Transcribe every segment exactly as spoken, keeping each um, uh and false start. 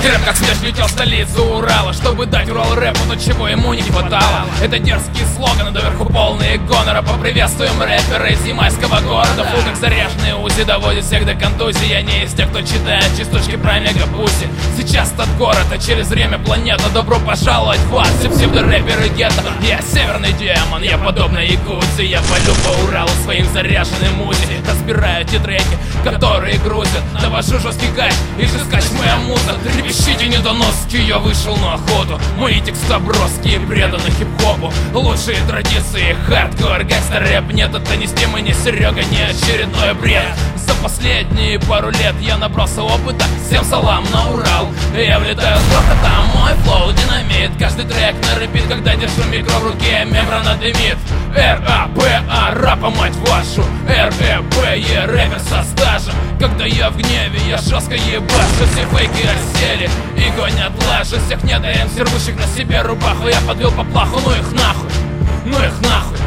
Рэп как смерч летел в столицу Урала, чтобы дать Урал рэпу то, чего ему не хватало. Это дерзкие слоганы, доверху полные гонора. Поприветствуем рэпера из ямайского города. Фу, как заряженные УЗИ доводит всех до контузии. Я не из тех, кто читает частушки про мегапуси. Сейчас тот город, а через время планета. Добро пожаловать в ад, все псевдорэперы гетто. Я северный демон, я подобно якудзе. Я валю по Уралу своим заряженным УЗИ. Разбираю те треки, которые грузят. Довожу жесткий кайф, и же скач моя муза. Трепещите недоноски, я вышел на охоту. Мои текста броские, преданы хип-хопу. Лучшие традиции, хардкор, гангстер-рэп. Нет, это не Стим и не Серега, не очередной бред. За последние пару лет я набрался опыта. Всем салам на Урал. Я влетаю с грохотом, мой флоу динамит. Каждый трек на репит, когда держу микро в руке, мембрана дымит. эр а пэ а, рапа мать вашу. эр э пэ е, рэпер со стажем. Когда я в гневе, я жестко ебашу. Все фейки осели и гонят лажи. Всех не даем рвущих на себе рубаху. Я подвел по плаху, ну их нахуй. Ну их нахуй.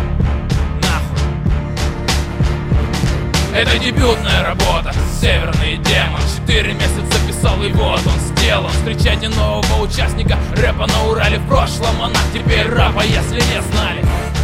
Это дебютная работа, северный демон. Четыре месяца писал, и вот он сделан. Встречайте нового участника рэпа на Урале. В прошлом монах, теперь рапа, если не знали.